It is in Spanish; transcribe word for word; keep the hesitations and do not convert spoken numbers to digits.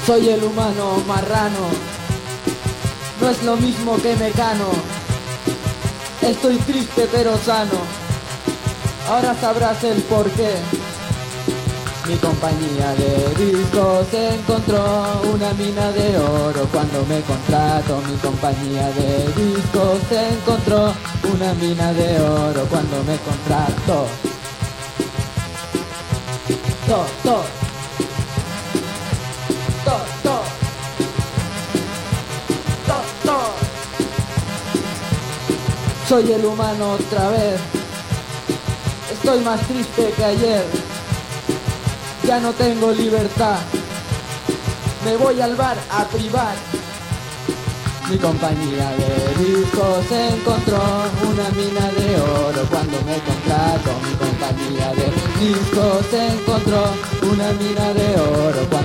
Soy el humano marrano, no es lo mismo que Mecano. Estoy triste pero sano, ahora sabrás el porqué. Mi compañía de discos encontró una mina de oro cuando me contrató. Mi compañía de discos encontró una mina de oro cuando me contrató. To, to. To, to. To, to. Soy el humano otra vez, estoy más triste que ayer. Ya no tengo libertad, me voy al bar a privar. Mi compañía de discos encontró una mina de oro cuando me contrató. Mi compañía de discos encontró una mina de oro cuando